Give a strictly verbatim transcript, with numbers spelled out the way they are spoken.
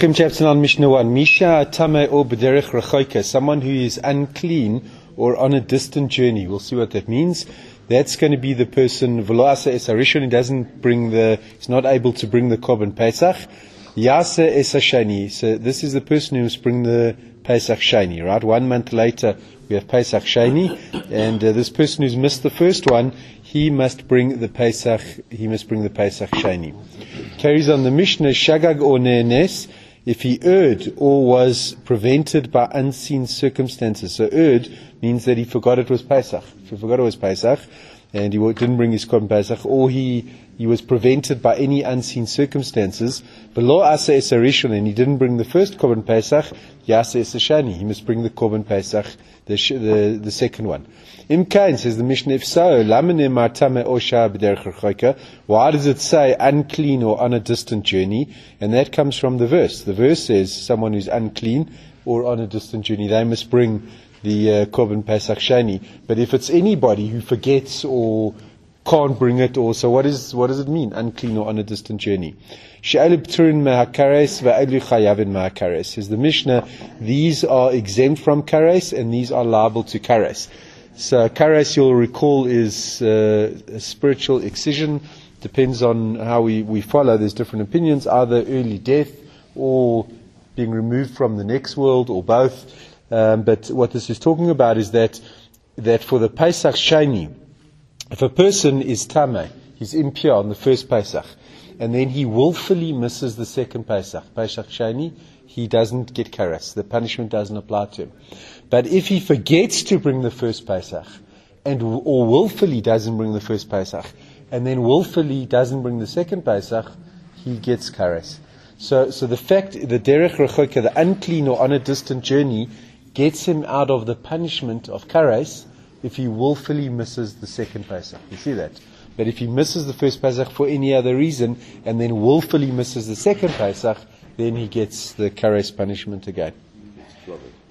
Pesachim chapter nine, Mishnah one. Misha Tame or B'derech Rechoika, someone who is unclean or on a distant journey. We'll see what that means. That's going to be the person, V'lo asa es harishon, he doesn't bring the, he's not able to bring the korban Pesach. Yasa es hashani, so this is the person who must bring the Pesach shani, right? One month later, we have Pesach shani, and uh, this person who's missed the first one, he must bring the Pesach, he must bring the Pesach shani. Carries on the Mishnah, Shagag or Ne'enes, if he erred or was prevented by unseen circumstances. So erred means that he forgot it was Pesach. If he forgot it was Pesach, and he didn't bring his korban Pesach, or he he was prevented by any unseen circumstances, below asa es harishon, and he didn't bring the first korban Pesach, yasa es hashani, he must bring the korban Pesach, the the, the second one. Imkain, says the Mishnah, if so, why does it say unclean or on a distant journey? And that comes from the verse. The verse says someone who's unclean or on a distant journey, they must bring the uh, korban Pesach shani. But if it's anybody who forgets or can't bring it, or so what is what does it mean, unclean or on a distant journey? Says the Mishnah, these are exempt from kares and these are liable to kares. So kares, you'll recall, is uh, a spiritual excision. Depends on how we, we follow. There's different opinions, either early death or being removed from the next world, or both. Um, but what this is talking about is that that for the Pesach shani, if a person is tameh, he's impure on the first Pesach, and then he willfully misses the second Pesach, Pesach shani, he doesn't get kares. The punishment doesn't apply to him. But if he forgets to bring the first Pesach, and or willfully doesn't bring the first Pesach, and then willfully doesn't bring the second Pesach, he gets kares. So, so the fact, the derech rechoka, the unclean or on a distant journey, gets him out of the punishment of kares if he willfully misses the second Pesach. You see that? But if he misses the first Pesach for any other reason, and then willfully misses the second Pesach, then he gets the kares punishment again.